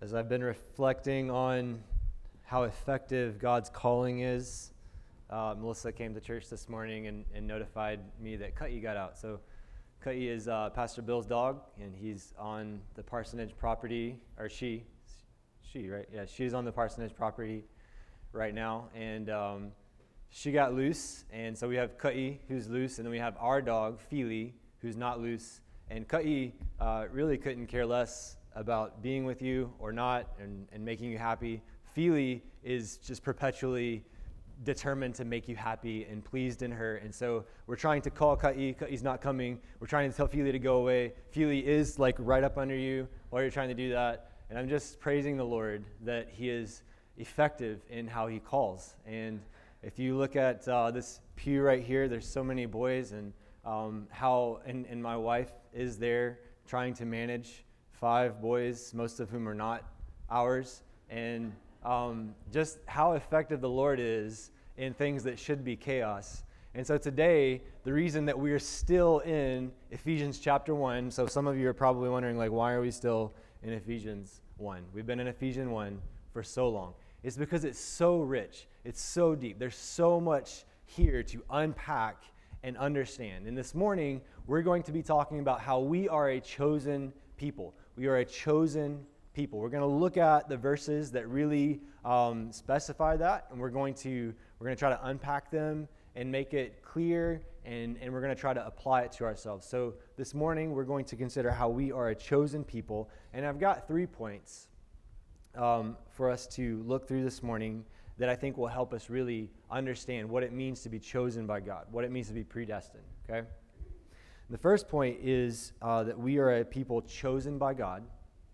As I've been reflecting on how effective God's calling is, Melissa came to church this morning and notified me that Cutty got out. So Cutty is Pastor Bill's dog, and he's on the parsonage property, or she, right? Yeah, she's on the parsonage property right now, and she got loose, and so we have Cutty, who's loose, and then we have our dog, Feely, who's not loose, and Cutty really couldn't care less about being with you or not and making you happy. Feely is just perpetually determined to make you happy and pleased in her. And so we're trying to call Cutty. Cutty's not coming. We're trying to tell Feely to go away. Feely is like right up under you while you're trying to do that. And I'm just praising the Lord that he is effective in how he calls. And if you look at this pew right here, there's so many boys, and and my wife is there trying to manage 5 boys, most of whom are not ours, and just how effective the Lord is in things that should be chaos. And so today, the reason that we are still in Ephesians chapter 1, so some of you are probably wondering, like, why are we still in Ephesians 1? We've been in Ephesians 1 for so long. It's because it's so rich. It's so deep. There's so much here to unpack and understand. And this morning, we're going to be talking about how we are a chosen people. We are a chosen people. We're going to look at the verses that really specify that, and we're going to try to unpack them and make it clear, and we're going to try to apply it to ourselves. So this morning, we're going to consider how we are a chosen people, and I've got 3 points for us to look through this morning that I think will help us really understand what it means to be chosen by God, what it means to be predestined, okay? The first point is that we are a people chosen by God.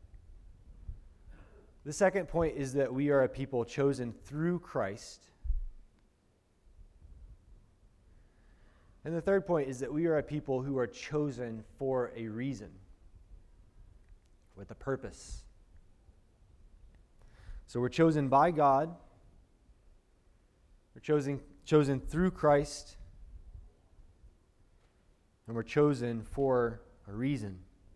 The second point is that we are a people chosen through Christ. And the third point is that we are a people who are chosen for a reason, with a purpose. So we're chosen by God. We're chosen through Christ. And we're chosen for a reason.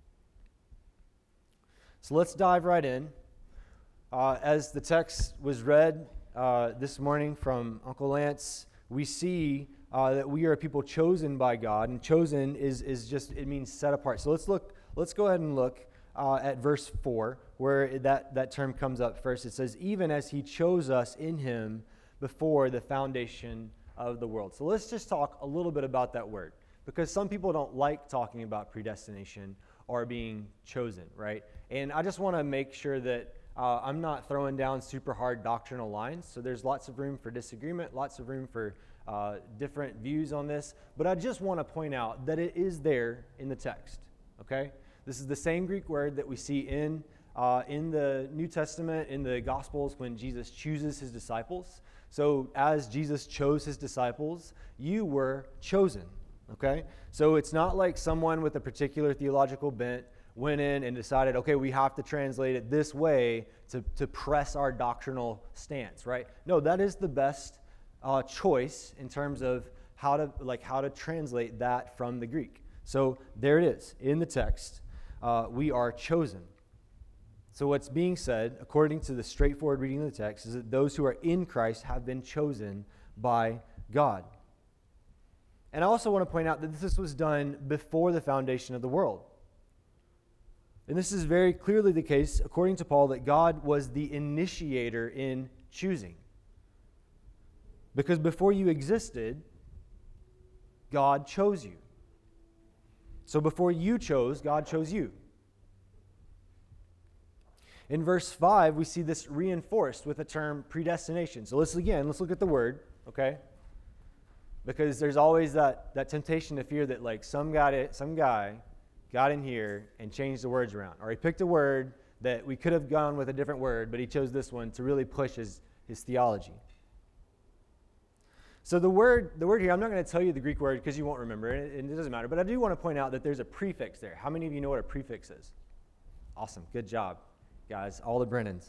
So let's dive right in. As the text was read this morning from Uncle Lance, we see that we are a people chosen by God, and chosen is just, it means set apart. So let's go ahead and look at verse 4, where that term comes up first. It says, even as he chose us in him before the foundation of the world. So let's just talk a little bit about that word, because some people don't like talking about predestination or being chosen, right? And I just want to make sure that I'm not throwing down super hard doctrinal lines, so there's lots of room for disagreement, lots of room for different views on this, but I just want to point out that it is there in the text, okay? This is the same Greek word that we see in the New Testament, in the Gospels, when Jesus chooses his disciples. So as Jesus chose his disciples, you were chosen, okay? So it's not like someone with a particular theological bent went in and decided, okay, we have to translate it this way to press our doctrinal stance, right? No, that is the best choice in terms of how to translate that from the Greek. So there it is in the text. We are chosen. So what's being said, according to the straightforward reading of the text, is that those who are in Christ have been chosen by God. And I also want to point out that this was done before the foundation of the world. And this is very clearly the case, according to Paul, that God was the initiator in choosing. Because before you existed, God chose you. So before you chose, God chose you. In verse 5, we see this reinforced with the term predestination. So let's look at the word, okay? Because there's always that temptation to fear that like some guy got in here and changed the words around. Or he picked a word that we could have gone with a different word, but he chose this one to really push his theology. So the word here, I'm not going to tell you the Greek word because you won't remember it, and it doesn't matter, but I do want to point out that there's a prefix there. How many of you know what a prefix is? Awesome. Good job, guys. All the Brennans.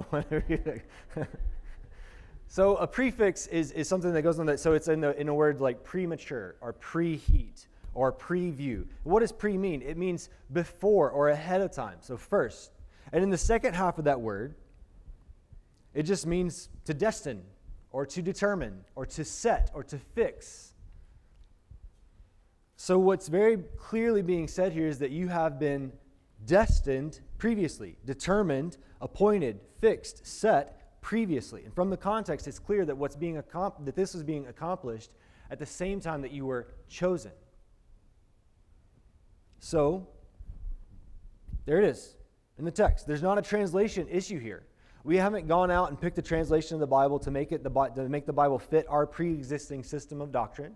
So a prefix is something that goes on that. So it's in a word like premature or preheat or preview. What does pre mean? It means before or ahead of time. So first. And in the second half of that word, it just means to destine, or to determine, or to set, or to fix. So what's very clearly being said here is that you have been destined previously, determined, appointed, fixed, set previously. And from the context, it's clear that that this was being accomplished at the same time that you were chosen. So, there it is in the text. There's not a translation issue here. We haven't gone out and picked a translation of the Bible to make the Bible fit our pre-existing system of doctrine.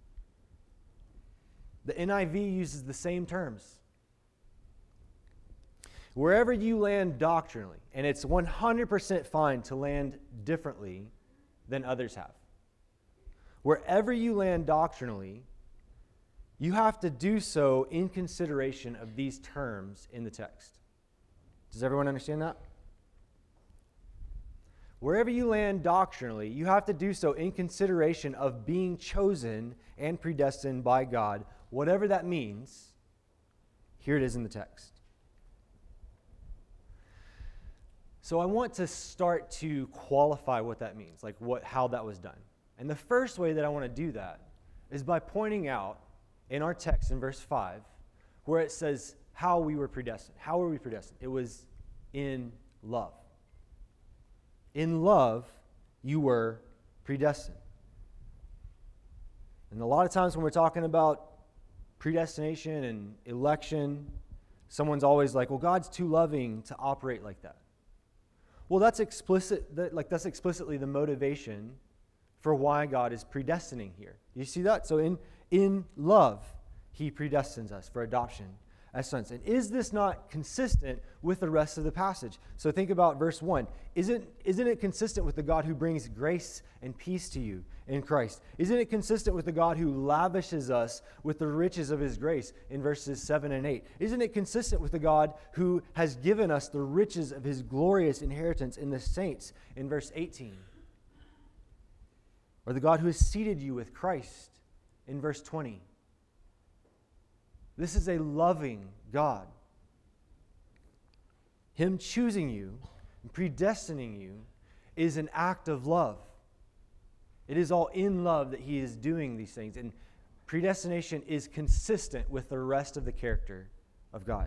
The NIV uses the same terms. Wherever you land doctrinally, and it's 100% fine to land differently than others have. Wherever you land doctrinally, you have to do so in consideration of these terms in the text. Does everyone understand that? Wherever you land doctrinally, you have to do so in consideration of being chosen and predestined by God. Whatever that means, here it is in the text. So I want to start to qualify what that means, like how that was done. And the first way that I want to do that is by pointing out in our text in verse 5, where it says how we were predestined. How were we predestined? It was in love. In love, you were predestined. And a lot of times when we're talking about predestination and election, someone's always like, well, God's too loving to operate like that. Well, that's explicitly the motivation for why God is predestining here. You see that? So in love, he predestines us for adoption as sons. And is this not consistent with the rest of the passage? So think about verse 1. Isn't it consistent with the God who brings grace and peace to you in Christ? Isn't it consistent with the God who lavishes us with the riches of his grace in verses 7 and 8? Isn't it consistent with the God who has given us the riches of his glorious inheritance in the saints in verse 18? Or the God who has seated you with Christ in verse 20? This is a loving God. Him choosing you and predestining you is an act of love. It is all in love that he is doing these things. And predestination is consistent with the rest of the character of God.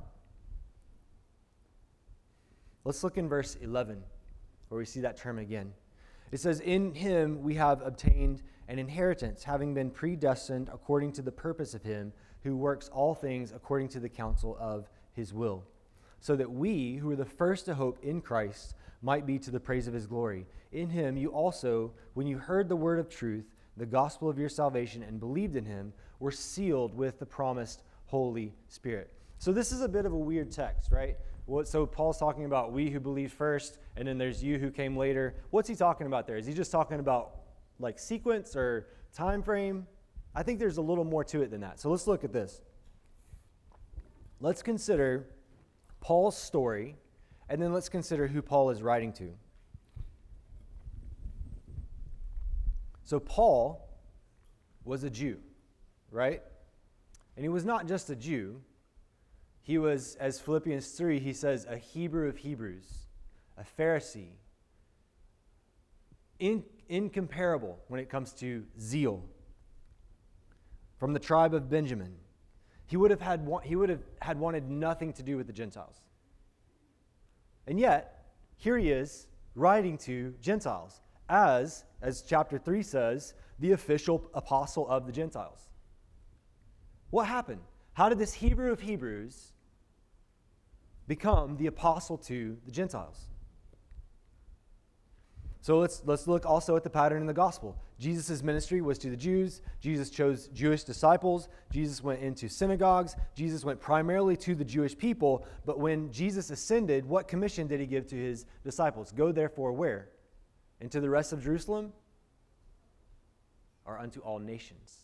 Let's look in verse 11, where we see that term again. It says, in him we have obtained an inheritance, having been predestined according to the purpose of him who works all things according to the counsel of his will, so that we, who are the first to hope in Christ, might be to the praise of his glory. In him you also, when you heard the word of truth, the gospel of your salvation, and believed in him, were sealed with the promised Holy Spirit. So this is a bit of a weird text, right? So Paul's talking about we who believed first, and then there's you who came later. What's he talking about there? Is he just talking about like sequence or time frame? I think there's a little more to it than that. So let's look at this. Let's consider Paul's story, and then let's consider who Paul is writing to. So Paul was a Jew, right? And he was not just a Jew. He was, as Philippians 3, he says, a Hebrew of Hebrews, a Pharisee, incomparable when it comes to zeal. From the tribe of Benjamin. He would have had wanted nothing to do with the Gentiles. And yet, here he is writing to Gentiles as chapter 3 says, the official apostle of the Gentiles. What happened? How did this Hebrew of Hebrews become the apostle to the Gentiles? So let's look also at the pattern in the gospel. Jesus' ministry was to the Jews. Jesus chose Jewish disciples. Jesus went into synagogues. Jesus went primarily to the Jewish people. But when Jesus ascended, what commission did he give to his disciples? Go therefore where? Into the rest of Jerusalem? Or unto all nations?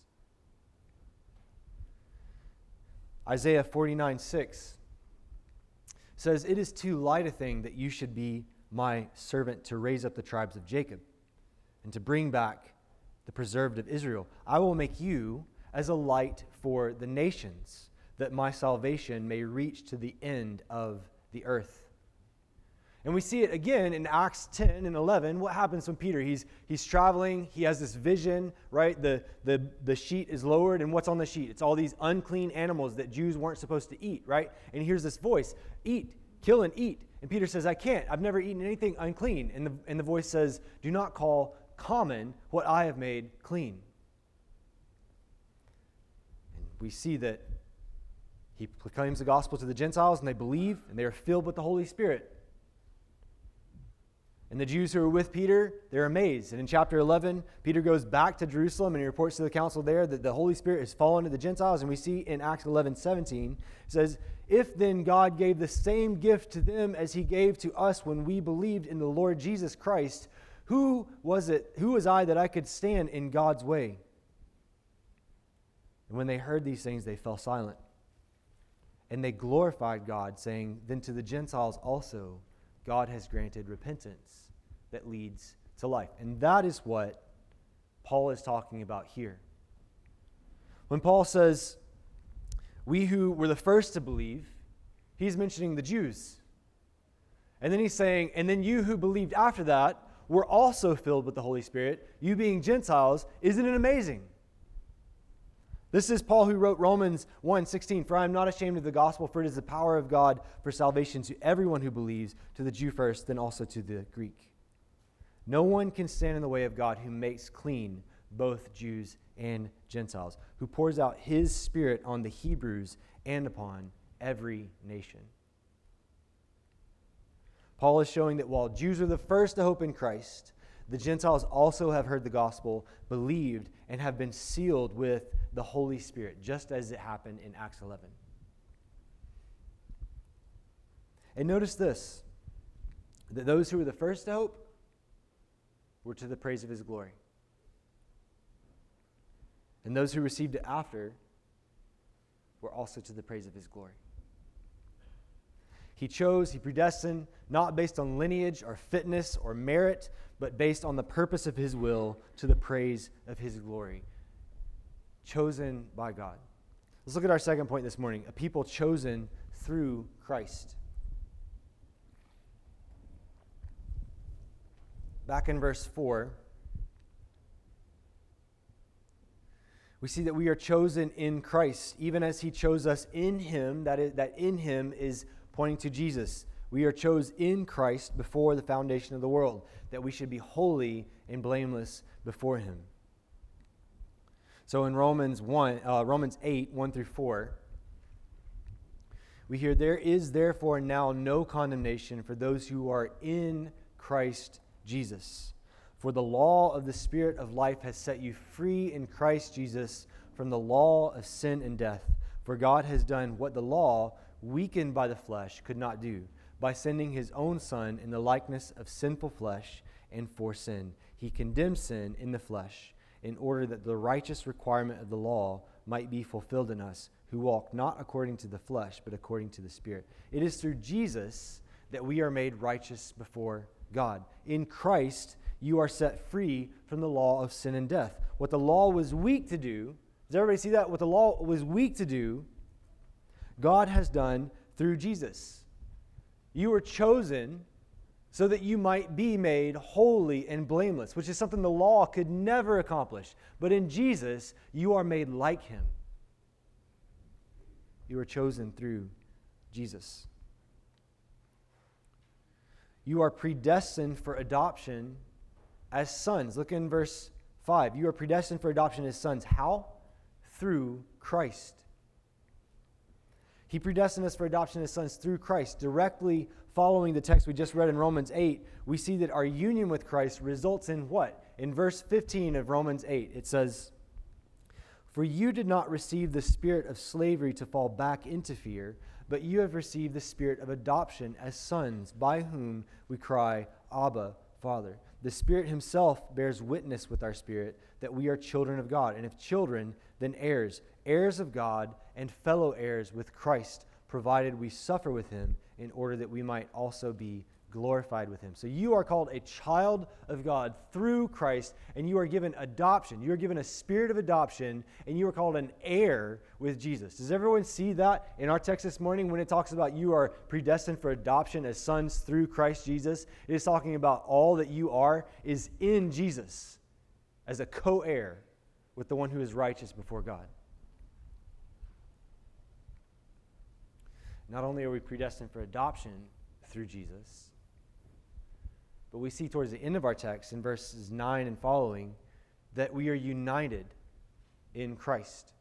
Isaiah 49:6 says, it is too light a thing that you should be my servant to raise up the tribes of Jacob and to bring back the preserved of Israel. I will make you as a light for the nations, that my salvation may reach to the end of the earth. And we see it again in Acts 10 and 11. What happens when Peter, he's traveling, he has this vision, right? The sheet is lowered, and what's on the sheet? It's all these unclean animals that Jews weren't supposed to eat, right? And he hears this voice, eat, kill and eat. And Peter says, I can't. I've never eaten anything unclean. And the voice says, do not call common what I have made clean. And we see that he proclaims the gospel to the Gentiles, and they believe, and they are filled with the Holy Spirit. And the Jews who are with Peter, they're amazed. And in chapter 11, Peter goes back to Jerusalem and he reports to the council there that the Holy Spirit has fallen to the Gentiles. And we see in Acts 11:17, it says, if then God gave the same gift to them as he gave to us when we believed in the Lord Jesus Christ, who was I that I could stand in God's way? And when they heard these things, they fell silent. And they glorified God, saying, then to the Gentiles also God has granted repentance that leads to life. And that is what Paul is talking about here. When Paul says, we who were the first to believe, he's mentioning the Jews. And then he's saying, and then you who believed after that were also filled with the Holy Spirit, you being Gentiles. Isn't it amazing? This is Paul who wrote Romans 1:16, for I am not ashamed of the gospel, for it is the power of God for salvation to everyone who believes, to the Jew first, then also to the Greek. No one can stand in the way of God who makes clean both Jews and Gentiles, who pours out his Spirit on the Hebrews and upon every nation. Paul is showing that while Jews are the first to hope in Christ, the Gentiles also have heard the gospel, believed, and have been sealed with the Holy Spirit, just as it happened in Acts 11. And notice this, that those who were the first to hope were to the praise of his glory. And those who received it after were also to the praise of his glory. He predestined, not based on lineage or fitness or merit, but based on the purpose of his will to the praise of his glory. Chosen by God. Let's look at our second point this morning, a people chosen through Christ. Back in verse 4, we see that we are chosen in Christ, even as he chose us in him, that in him is pointing to Jesus. We are chosen in Christ before the foundation of the world, that we should be holy and blameless before him. So in Romans 8, 1 through 4, we hear, there is therefore now no condemnation for those who are in Christ Jesus. For the law of the Spirit of life has set you free in Christ Jesus from the law of sin and death. For God has done what the law, weakened by the flesh, could not do, by sending his own Son in the likeness of sinful flesh, and for sin. He condemned sin in the flesh, in order that the righteous requirement of the law might be fulfilled in us, who walk not according to the flesh, but according to the Spirit. It is through Jesus that we are made righteous before God. In Christ, you are set free from the law of sin and death. What the law was weak to do, does everybody see that? What the law was weak to do, God has done through Jesus. You were chosen so that you might be made holy and blameless, which is something the law could never accomplish. But in Jesus, you are made like him. You are chosen through Jesus. You are predestined for adoption as sons. Look in verse 5. You are predestined for adoption as sons. How? Through Christ. He predestined us for adoption as sons through Christ. Directly following the text we just read in Romans 8, we see that our union with Christ results in what? In verse 15 of Romans 8, it says, for you did not receive the spirit of slavery to fall back into fear, but you have received the spirit of adoption as sons, by whom we cry, Abba, Father. The Spirit himself bears witness with our spirit that we are children of God, and if children, then heirs, heirs of God, and fellow heirs with Christ, provided we suffer with him, in order that we might also be glorified with him. So you are called a child of God through Christ, and you are given adoption. You are given a spirit of adoption, and you are called an heir with Jesus. Does everyone see that in our text this morning when it talks about you are predestined for adoption as sons through Christ Jesus? It is talking about all that you are is in Jesus as a co-heir with the one who is righteous before God. Not only are we predestined for adoption through Jesus, but we see towards the end of our text in verses 9 and following that we are united in Christ.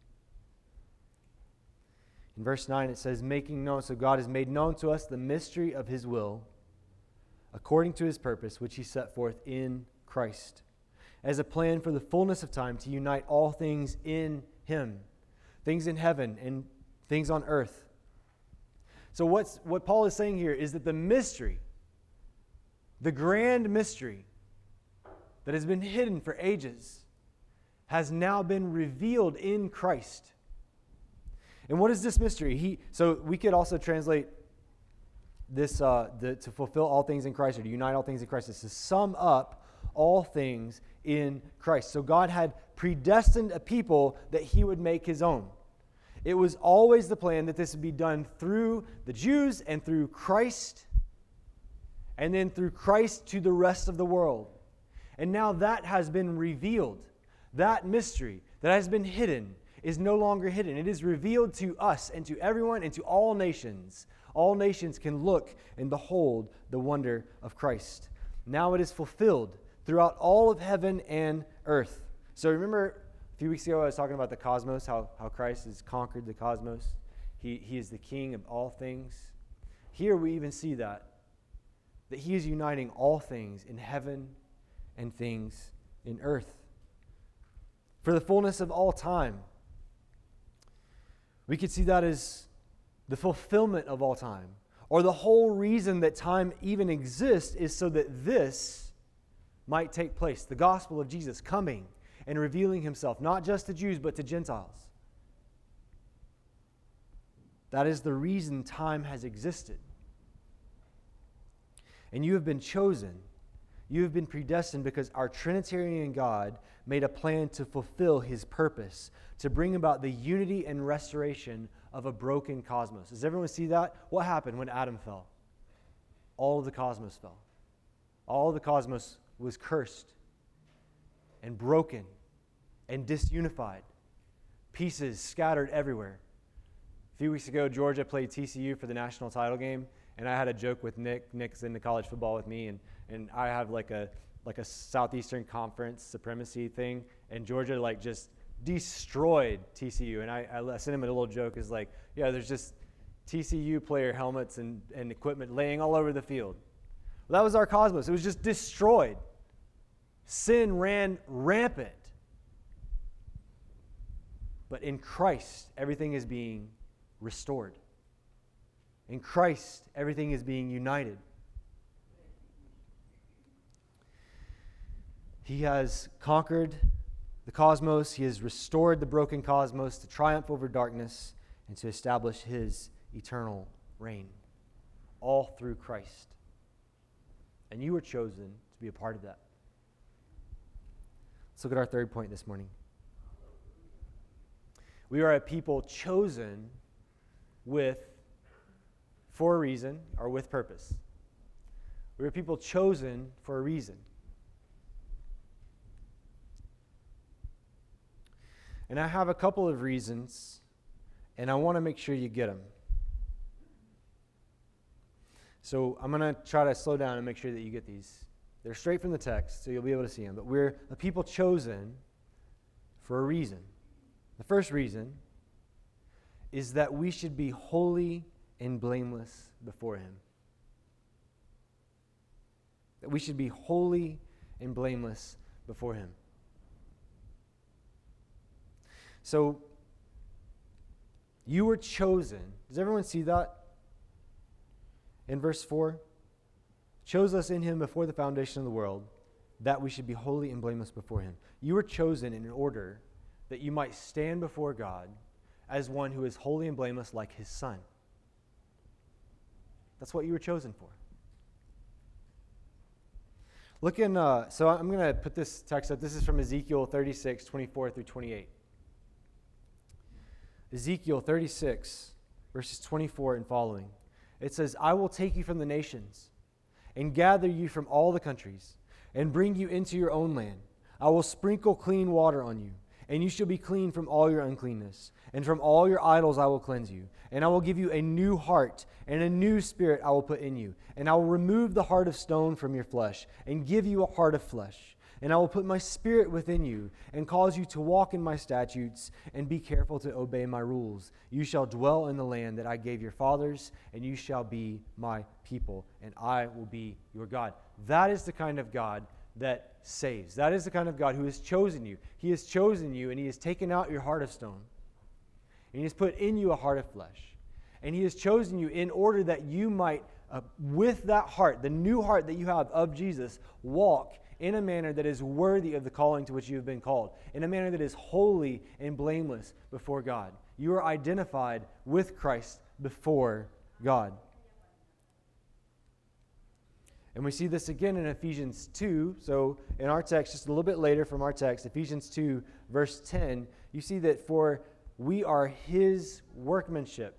In verse 9 it says, making known, so God has made known to us the mystery of his will, according to his purpose, which he set forth in Christ, as a plan for the fullness of time to unite all things in him, things in heaven and things on earth. So what Paul is saying here is that the mystery, the grand mystery that has been hidden for ages, has now been revealed in Christ. And what is this mystery? So we could also translate this to fulfill all things in Christ, or to unite all things in Christ. This is to sum up all things in Christ. So God had predestined a people that he would make his own. It was always the plan that this would be done through the Jews and through Christ, and then through Christ to the rest of the world. And now that has been revealed. That mystery that has been hidden is no longer hidden. It is revealed to us and to everyone and to all nations. All nations can look and behold the wonder of Christ. Now it is fulfilled throughout all of heaven and earth. So remember, a few weeks ago I was talking about the cosmos, how Christ has conquered the cosmos. He is the king of all things. Here we even see that he is uniting all things in heaven and things in earth. For the fullness of all time, we could see that as the fulfillment of all time. Or the whole reason that time even exists is so that this might take place. The gospel of Jesus coming and revealing himself, not just to Jews, but to Gentiles. That is the reason time has existed. And you have been chosen. You have been predestined because our Trinitarian God made a plan to fulfill his purpose, to bring about the unity and restoration of a broken cosmos. Does everyone see that? What happened when Adam fell? All of the cosmos fell. All of the cosmos was cursed and broken and disunified. Pieces scattered everywhere. A few weeks ago, Georgia played TCU for the national title game, and I had a joke with Nick. Nick's into college football with me, and I have like a Southeastern Conference supremacy thing, and Georgia just destroyed TCU. And I sent him a little joke, is like, yeah, there's just TCU player helmets and equipment laying all over the field. Well, that was our cosmos. It was just destroyed. Sin ran rampant. But in Christ, everything is being restored. In Christ, everything is being united. He has conquered the cosmos. He has restored the broken cosmos to triumph over darkness and to establish his eternal reign. All through Christ. And you were chosen to be a part of that. Let's look at our third point this morning. We are a people chosen for a reason, or with purpose. We are people chosen for a reason. And I have a couple of reasons, and I want to make sure you get them. So I'm going to try to slow down and make sure that you get these. They're straight from the text, so you'll be able to see them. But we're a people chosen for a reason. The first reason is that we should be holy and blameless before him. That we should be holy and blameless before him. So, you were chosen. Does everyone see that? In verse 4, chose us in him before the foundation of the world, that we should be holy and blameless before him. You were chosen in order that you might stand before God as one who is holy and blameless like his Son. That's what you were chosen for. Look in, so I'm going to put this text up. This is from Ezekiel 36, 24 through 28. Ezekiel 36, verses 24 and following. It says, I will take you from the nations and gather you from all the countries and bring you into your own land. I will sprinkle clean water on you, and you shall be clean from all your uncleanness. And from all your idols I will cleanse you. And I will give you a new heart, and a new spirit I will put in you. And I will remove the heart of stone from your flesh, and give you a heart of flesh. And I will put my spirit within you, and cause you to walk in my statutes, and be careful to obey my rules. You shall dwell in the land that I gave your fathers, and you shall be my people, and I will be your God. That is the kind of God that saves. That is the kind of God who has chosen you. He has chosen you, and He has taken out your heart of stone, and He has put in you a heart of flesh. And He has chosen you in order that you might, with that heart, the new heart that you have of Jesus, walk in a manner that is worthy of the calling to which you have been called, in a manner that is holy and blameless before God. You are identified with Christ before God. And we see this again in Ephesians 2. So in our text, just a little bit later from our text, Ephesians 2, verse 10, you see that for we are His workmanship.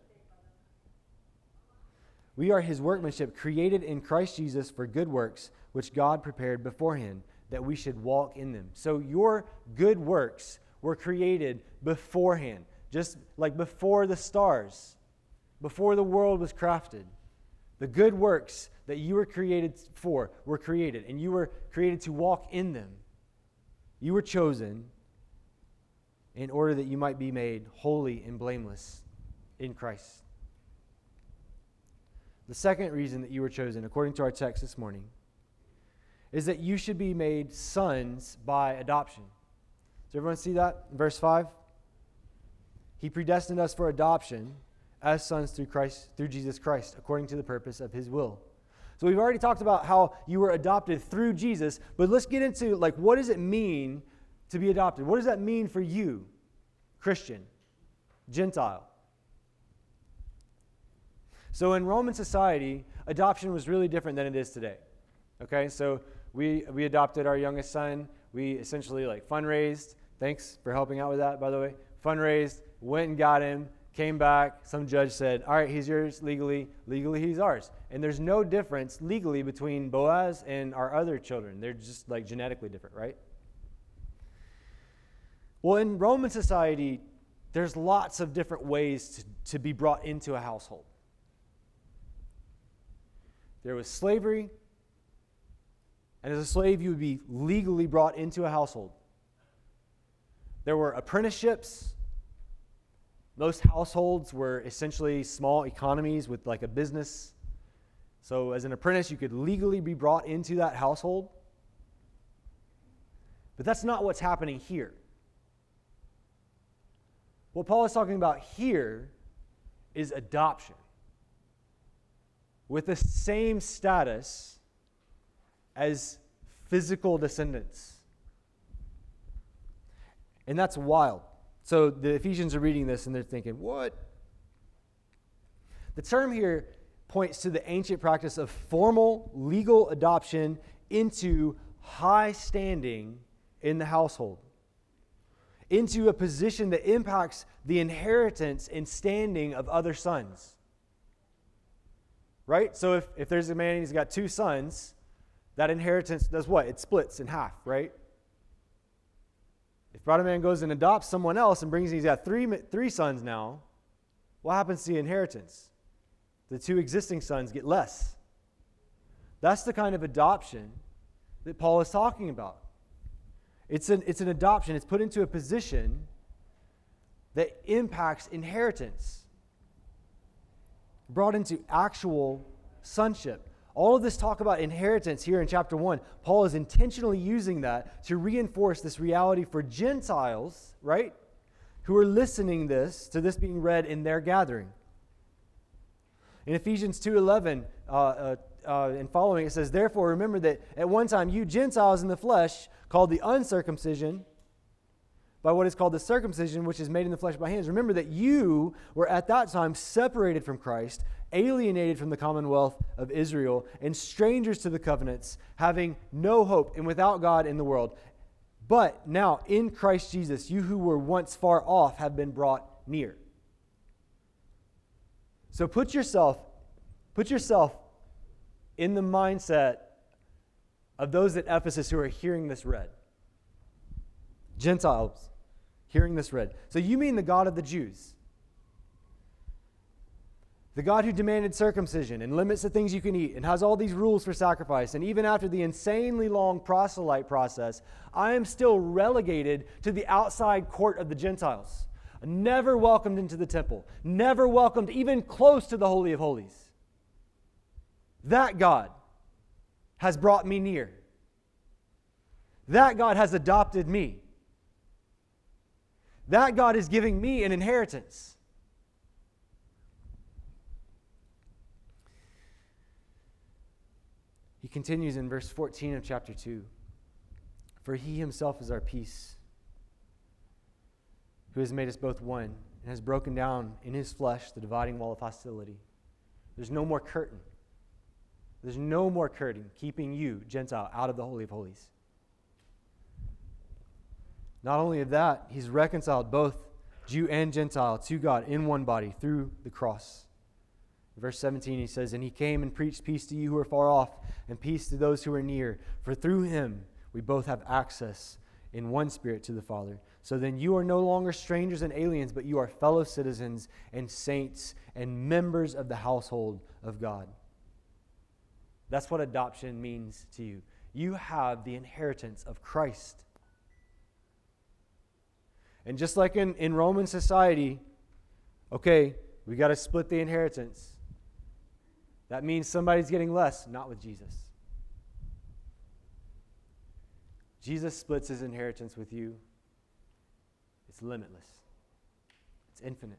We are His workmanship, created in Christ Jesus for good works, which God prepared beforehand, that we should walk in them. So your good works were created beforehand, just like before the stars, before the world was crafted. The good works that you were created for were created, and you were created to walk in them. You were chosen in order that you might be made holy and blameless in Christ. The second reason that you were chosen, according to our text this morning, is that you should be made sons by adoption. Does everyone see that in verse 5? He predestined us for adoption as sons through Jesus Christ, according to the purpose of His will. So we've already talked about how you were adopted through Jesus, but let's get into, what does it mean to be adopted? What does that mean for you, Christian, Gentile? So in Roman society, adoption was really different than it is today. Okay, so we adopted our youngest son. We essentially fundraised. Thanks for helping out with that, by the way. Fundraised, went and got him, came back. Some judge said, all right, he's yours legally. Legally, he's ours. And there's no difference legally between Boaz and our other children. They're just genetically different, right? Well, in Roman society, there's lots of different ways to be brought into a household. There was slavery, and as a slave, you would be legally brought into a household. There were apprenticeships. Most households were essentially small economies with a business. So as an apprentice, you could legally be brought into that household. But that's not what's happening here. What Paul is talking about here is adoption, with the same status as physical descendants. And that's wild. So the Ephesians are reading this and they're thinking, what? The term here points to the ancient practice of formal legal adoption into high standing in the household, into a position that impacts the inheritance and standing of other sons. Right? So if there's a man and he's got two sons, that inheritance does what? It splits in half, right? If brother man goes and adopts someone else and he's got three sons now, what happens to the inheritance? The two existing sons get less. That's the kind of adoption that Paul is talking about. It's an adoption. It's put into a position that impacts inheritance, brought into actual sonship. All of this talk about inheritance here in chapter 1, Paul is intentionally using that to reinforce this reality for Gentiles, right, who are listening to this being read in their gathering. In Ephesians 2:11 and following, it says, therefore remember that at one time you Gentiles in the flesh, called the uncircumcision by what is called the circumcision, which is made in the flesh by hands. Remember that you were at that time separated from Christ, alienated from the commonwealth of Israel, and strangers to the covenants, having no hope and without God in the world. But now in Christ Jesus, you who were once far off have been brought near. So put yourself in the mindset of those at Ephesus who are hearing this read. Gentiles hearing this read. So you mean the God of the Jews? The God who demanded circumcision and limits the things you can eat and has all these rules for sacrifice. And even after the insanely long proselyte process, I am still relegated to the outside court of the Gentiles. Never welcomed into the temple. Never welcomed even close to the Holy of Holies. That God has brought me near. That God has adopted me. That God is giving me an inheritance. He continues in verse 14 of chapter 2. For he himself is our peace, who has made us both one and has broken down in his flesh the dividing wall of hostility. There's no more curtain. There's no more curtain keeping you, Gentile, out of the Holy of Holies. Not only of that, he's reconciled both Jew and Gentile to God in one body through the cross. In verse 17 he says, and he came and preached peace to you who are far off and peace to those who are near. For through him we both have access in one spirit to the Father. So then you are no longer strangers and aliens, but you are fellow citizens and saints and members of the household of God. That's what adoption means to you. You have the inheritance of Christ. And just like in Roman society, okay, we got to split the inheritance. That means somebody's getting less, not with Jesus. Jesus splits his inheritance with you. It's limitless. It's infinite.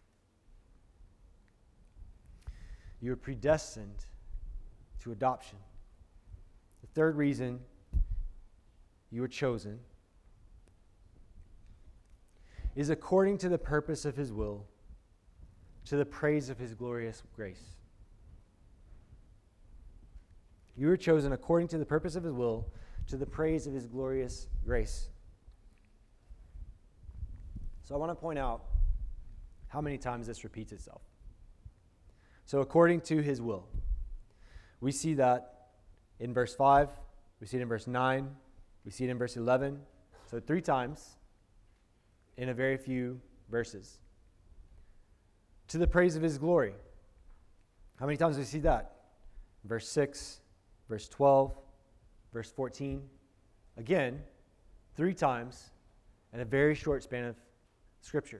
You are predestined to adoption. The third reason you are chosen is according to the purpose of his will, to the praise of his glorious grace. You are chosen according to the purpose of his will, to the praise of his glorious grace. So I want to point out how many times this repeats itself. So according to his will. We see that in verse 5, we see it in verse 9, we see it in verse 11. So 3 times in a very few verses. To the praise of his glory. How many times do we see that? Verse 6, verse 12, verse 14. Again, 3 times in a very short span of Scripture.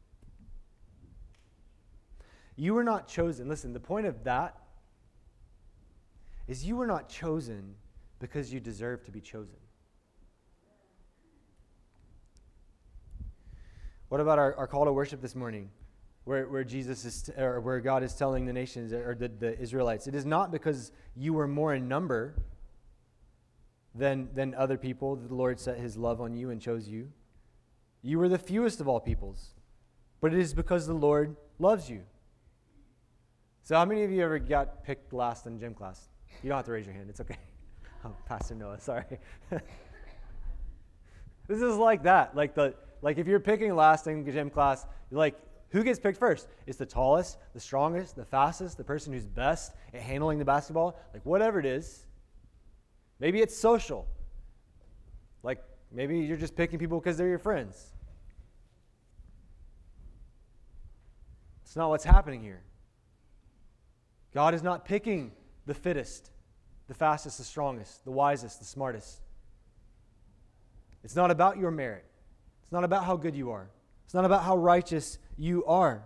You were not chosen. Listen, the point of that is you were not chosen because you deserve to be chosen. What about our call to worship this morning, where Jesus is, or where God is telling the nations or the Israelites? It is not because you were more in number than other people that the Lord set his love on you and chose you. You were the fewest of all peoples, but it is because the Lord loves you. So how many of you ever got picked last in gym class? You don't have to raise your hand. It's okay. Oh, Pastor Noah, sorry. This is like that. Like if you're picking last in gym class, like who gets picked first? It's the tallest, the strongest, the fastest, the person who's best at handling the basketball. Like whatever it is. Maybe it's social. Like maybe you're just picking people because they're your friends. It's not what's happening here. God is not picking the fittest, the fastest, the strongest, the wisest, the smartest. It's not about your merit. It's not about how good you are. It's not about how righteous you are.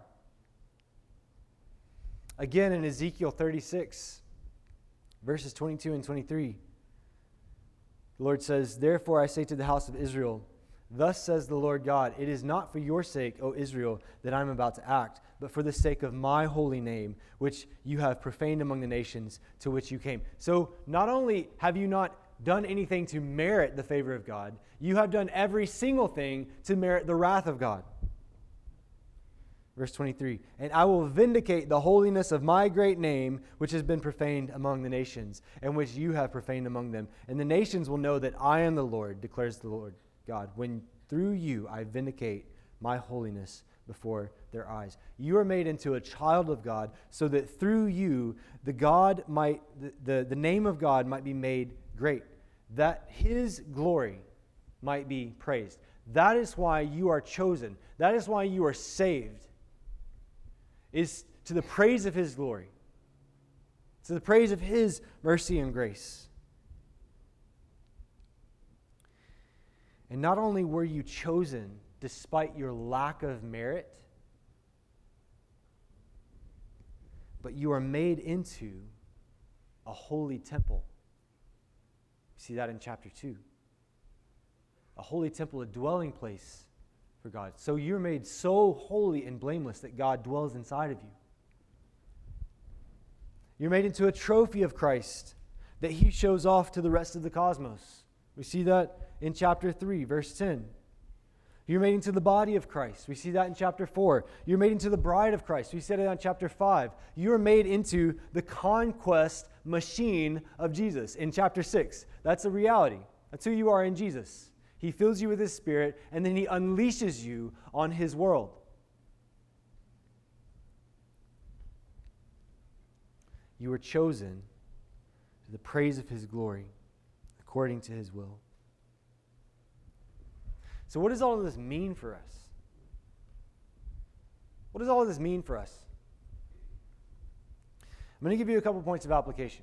Again, in Ezekiel 36, verses 22 and 23, the Lord says, therefore I say to the house of Israel, thus says the Lord God, it is not for your sake, O Israel, that I am about to act, but for the sake of my holy name, which you have profaned among the nations to which you came. So not only have you not done anything to merit the favor of God. You have done every single thing to merit the wrath of God. Verse 23, and I will vindicate the holiness of my great name, which has been profaned among the nations, and which you have profaned among them. And the nations will know that I am the Lord, declares the Lord God, when through you I vindicate my holiness before their eyes. You are made into a child of God, so that through you the name of God might be made great, that his glory might be praised. That is why you are chosen. That is why you are saved. Is to the praise of his glory, to the praise of his mercy and grace. And not only were you chosen despite your lack of merit, but you are made into a holy temple. You see that in chapter 2. A holy temple, a dwelling place for God. So you're made so holy and blameless that God dwells inside of you. You're made into a trophy of Christ that he shows off to the rest of the cosmos. We see that in chapter 3, verse 10. You're made into the body of Christ. We see that in chapter 4. You're made into the bride of Christ. We said it on chapter 5. You are made into the conquest machine of Jesus in chapter 6. That's a reality. That's who you are in Jesus. He fills you with his Spirit, and then he unleashes you on his world. You were chosen to the praise of his glory, according to his will. So what does all of this mean for us? What does all of this mean for us? I'm going to give you a couple points of application.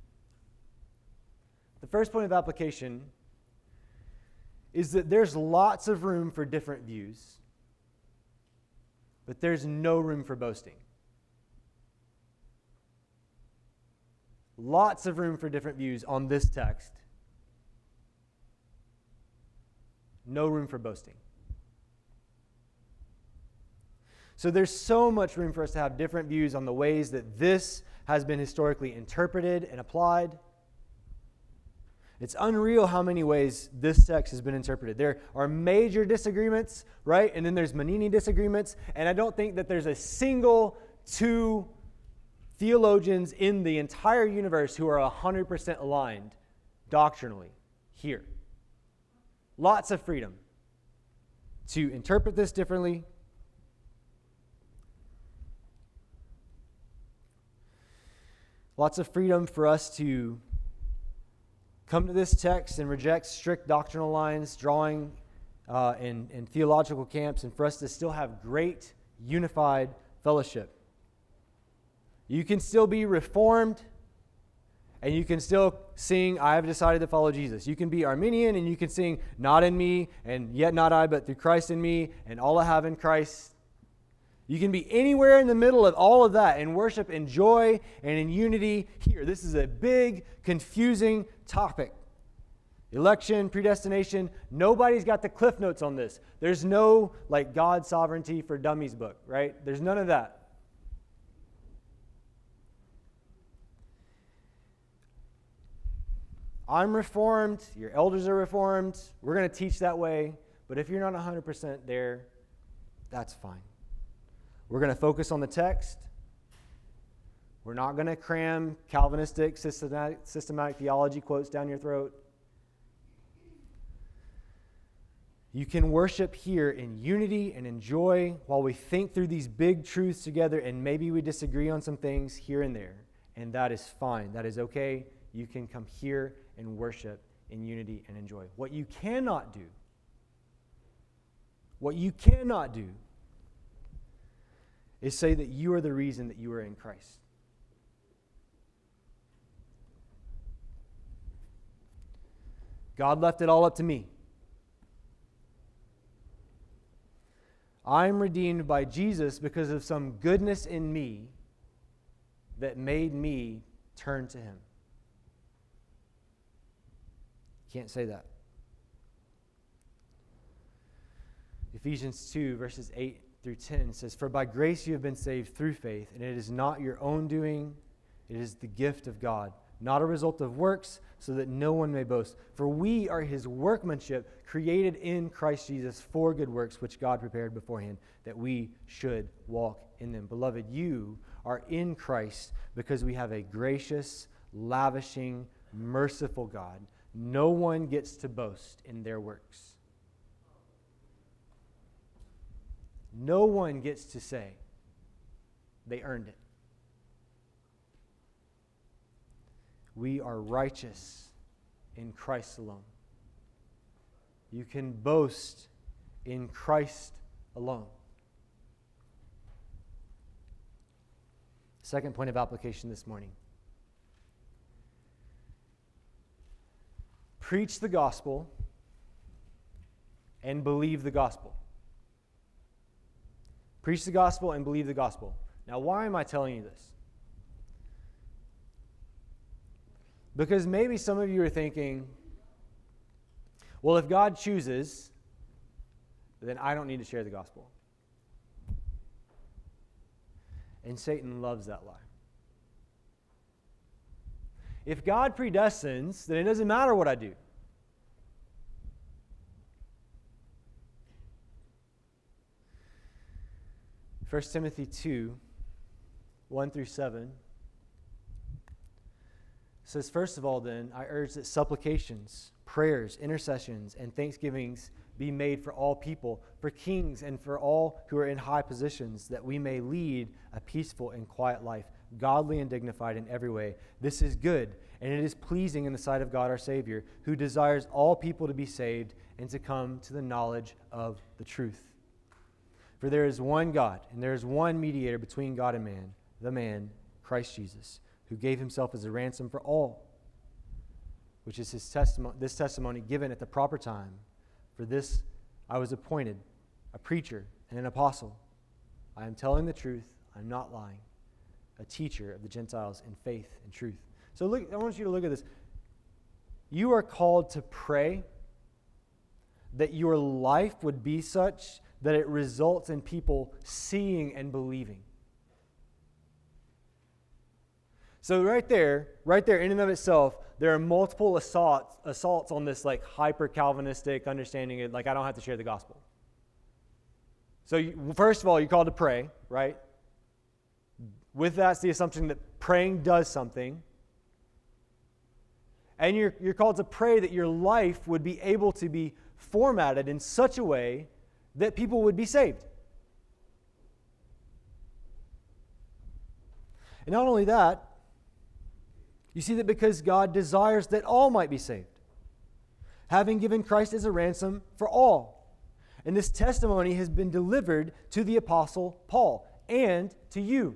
The first point of application is that there's lots of room for different views, but there's no room for boasting. Lots of room for different views on this text. No room for boasting. So there's so much room for us to have different views on the ways that this has been historically interpreted and applied. It's unreal how many ways this text has been interpreted. There are major disagreements, right? And then there's Manini disagreements. And I don't think that there's a single two theologians in the entire universe who are 100% aligned doctrinally here. Lots of freedom to interpret this differently. Lots of freedom for us to come to this text and reject strict doctrinal lines, drawing in theological camps, and for us to still have great unified fellowship. You can still be reformed, and you can still sing, I have decided to follow Jesus. You can be Arminian, and you can sing, not in me, and yet not I, but through Christ in me, and all I have in Christ. You can be anywhere in the middle of all of that and worship in joy and in unity here. This is a big, confusing topic. Election, predestination, nobody's got the cliff notes on this. There's no like God's sovereignty for dummies book, right? There's none of that. I'm reformed, your elders are reformed, we're going to teach that way, but if you're not 100% there, that's fine. We're going to focus on the text. We're not going to cram Calvinistic systematic theology quotes down your throat. You can worship here in unity and in joy while we think through these big truths together, and maybe we disagree on some things here and there, and that is fine. That is okay. You can come here and worship in unity and in joy. What you cannot do is say that you are the reason that you are in Christ. God left it all up to me. I'm redeemed by Jesus because of some goodness in me that made me turn to him. Can't say that. Ephesians 2, verses 8 through 10 says, "For by grace you have been saved through faith, and it is not your own doing, it is the gift of God, not a result of works, so that no one may boast. For we are his workmanship, created in Christ Jesus for good works, which God prepared beforehand, that we should walk in them. Beloved, you are in Christ because we have a gracious, lavishing, merciful God. No one gets to boast in their works. No one gets to say they earned it. We are righteous in Christ alone. You can boast in Christ alone. Second point of application this morning. Preach the gospel and believe the gospel. Preach the gospel and believe the gospel. Now, why am I telling you this? Because maybe some of you are thinking, well, if God chooses, then I don't need to share the gospel. And Satan loves that lie. If God predestines, then it doesn't matter what I do. First Timothy 2, 1 through 7 says, first of all, then, I urge that supplications, prayers, intercessions, and thanksgivings be made for all people, for kings and for all who are in high positions, that we may lead a peaceful and quiet life, godly and dignified in every way. This is good, and it is pleasing in the sight of God our Savior, who desires all people to be saved and to come to the knowledge of the truth. For there is one God, and there is one mediator between God and man, the man, Christ Jesus, who gave himself as a ransom for all, which is his testimony, this testimony given at the proper time. For this I was appointed a preacher and an apostle. I am telling the truth, I'm not lying, a teacher of the Gentiles in faith and truth. So look, I want you to look at this. You are called to pray that your life would be such that it results in people seeing and believing. So right there, in and of itself, there are multiple assaults on this like hyper-Calvinistic understanding of like I don't have to share the gospel. So first of all, you're called to pray, right? With that's the assumption that praying does something. And you're called to pray that your life would be able to be formatted in such a way that people would be saved. And not only that, you see that because God desires that all might be saved, having given Christ as a ransom for all. And this testimony has been delivered to the Apostle Paul and to you.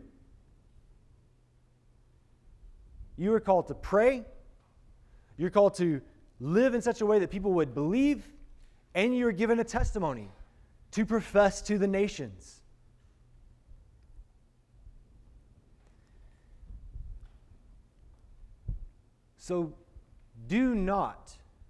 You are called to pray. You're called to live in such a way that people would believe, and you are given a testimony to profess to the nations. So do not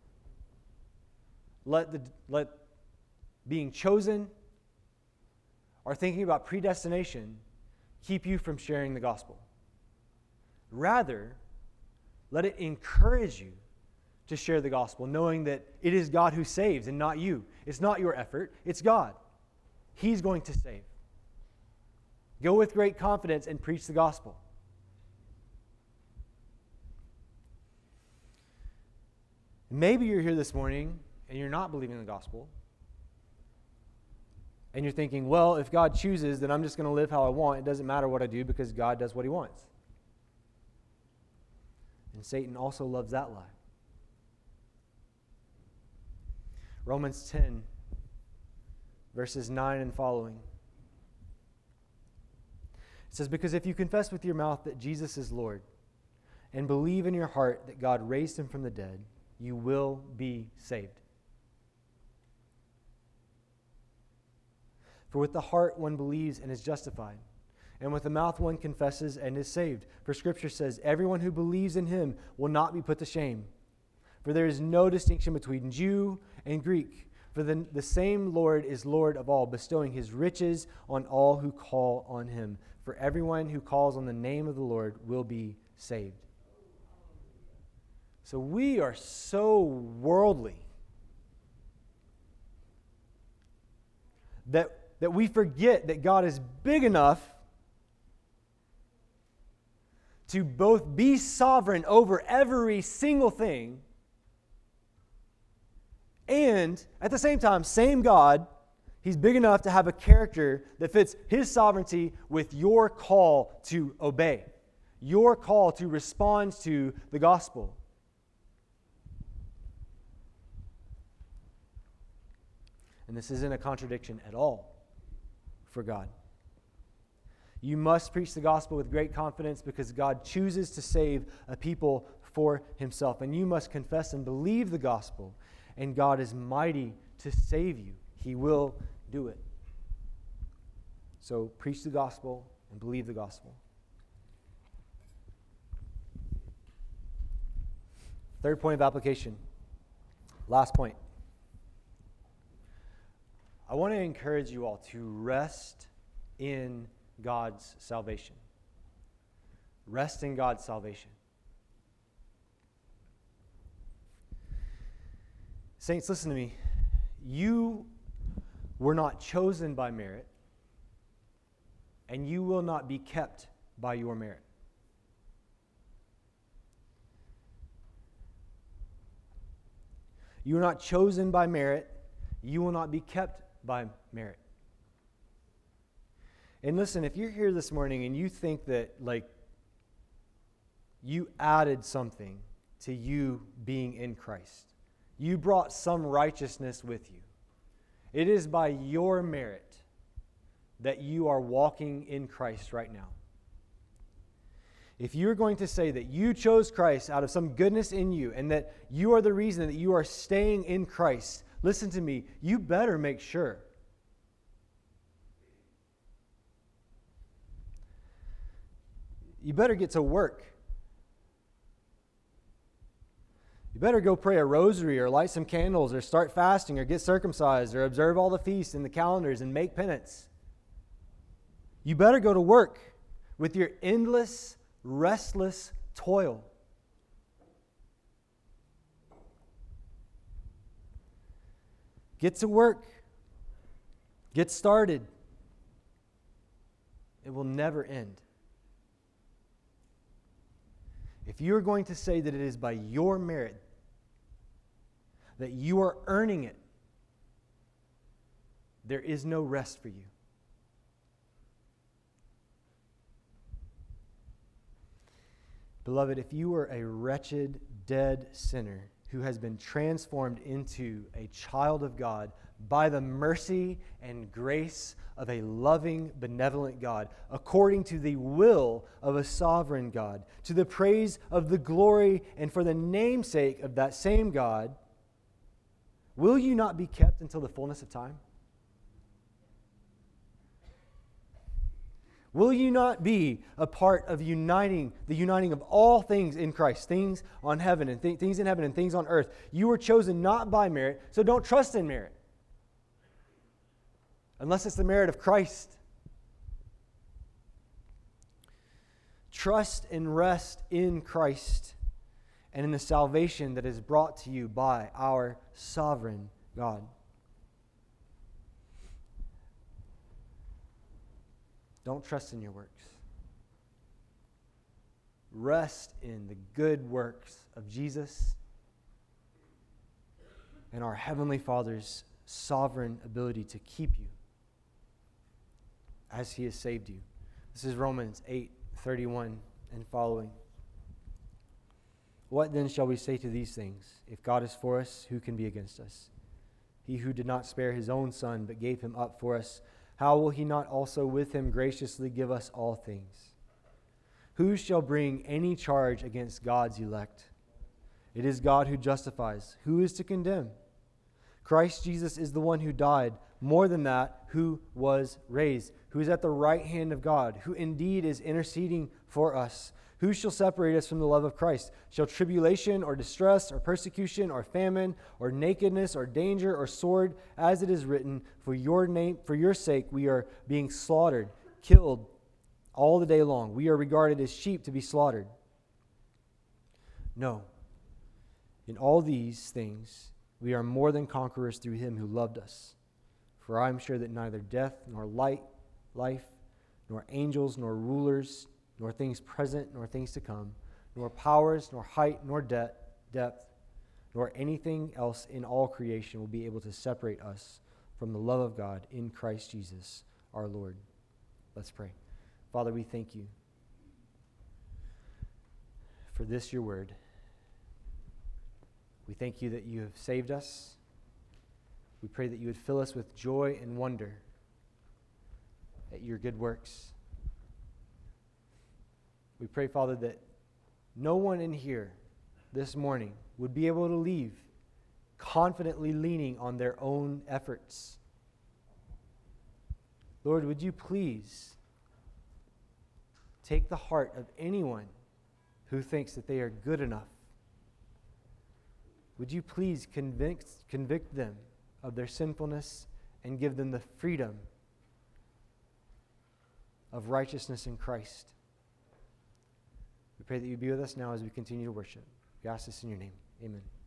let being chosen or thinking about predestination keep you from sharing the gospel. Rather, let it encourage you to share the gospel, knowing that it is God who saves and not you. It's not your effort, it's God. He's going to save. Go with great confidence and preach the gospel. Maybe you're here this morning and you're not believing the gospel. And you're thinking, well, if God chooses, then I'm just going to live how I want. It doesn't matter what I do because God does what he wants. And Satan also loves that lie. Romans 10, verses 9 and following. It says, because if you confess with your mouth that Jesus is Lord and believe in your heart that God raised him from the dead, you will be saved. For with the heart one believes and is justified, and with the mouth one confesses and is saved. For Scripture says, everyone who believes in him will not be put to shame. For there is no distinction between Jew and Greek. For the same Lord is Lord of all, bestowing his riches on all who call on him. For everyone who calls on the name of the Lord will be saved. So we are so worldly that we forget that God is big enough to both be sovereign over every single thing, and at the same time, same God, He's big enough to have a character that fits His sovereignty with your call to obey, your call to respond to the gospel. And this isn't a contradiction at all for God. You must preach the gospel with great confidence because God chooses to save a people for Himself. And you must confess and believe the gospel. And God is mighty to save you. He will do it. So preach the gospel and believe the gospel. Third point of application. Last point. I want to encourage you all to rest in God's salvation. Rest in God's salvation. Saints, listen to me. You were not chosen by merit, and you will not be kept by your merit. You are not chosen by merit. You will not be kept by merit. And listen, if you're here this morning and you think that, you added something to you being in Christ, you brought some righteousness with you, it is by your merit that you are walking in Christ right now. If you're going to say that you chose Christ out of some goodness in you and that you are the reason that you are staying in Christ, listen to me, you better make sure. You better get to work. You better go pray a rosary or light some candles or start fasting or get circumcised or observe all the feasts in the calendars and make penance. You better go to work with your endless, restless toil. Get to work. Get started. It will never end. If you're going to say that it is by your merit, that you are earning it, there is no rest for you. Beloved, if you are a wretched, dead sinner who has been transformed into a child of God by the mercy and grace of a loving, benevolent God, according to the will of a sovereign God, to the praise of the glory and for the namesake of that same God, will you not be kept until the fullness of time? Will you not be a part of the uniting of all things in Christ, things on heaven and things in heaven and things on earth? You were chosen not by merit, so don't trust in merit. Unless it's the merit of Christ. Trust and rest in Christ and in the salvation that is brought to you by our sovereign God. Don't trust in your works. Rest in the good works of Jesus and our Heavenly Father's sovereign ability to keep you as He has saved you. This is Romans 8:31 and following. What then shall we say to these things? If God is for us, who can be against us? He who did not spare His own Son, but gave Him up for us, how will He not also with Him graciously give us all things? Who shall bring any charge against God's elect? It is God who justifies. Who is to condemn? Christ Jesus is the one who died, more than that, who was raised, who is at the right hand of God, who indeed is interceding for us. Who shall separate us from the love of Christ? Shall tribulation or distress or persecution or famine or nakedness or danger or sword, as it is written, for your sake we are being slaughtered, killed all the day long. We are regarded as sheep to be slaughtered. No. In all these things, we are more than conquerors through him who loved us. For I am sure that neither death, nor life, nor angels, nor rulers, nor things present, nor things to come, nor powers, nor height, nor depth, nor anything else in all creation will be able to separate us from the love of God in Christ Jesus our Lord. Let's pray. Father, we thank you for this, your word. We thank you that you have saved us. We pray that you would fill us with joy and wonder at your good works. We pray, Father, that no one in here this morning would be able to leave confidently leaning on their own efforts. Lord, would you please take the heart of anyone who thinks that they are good enough. Would you please convict them of their sinfulness and give them the freedom of righteousness in Christ. We pray that you be with us now as we continue to worship. We ask this in your name. Amen.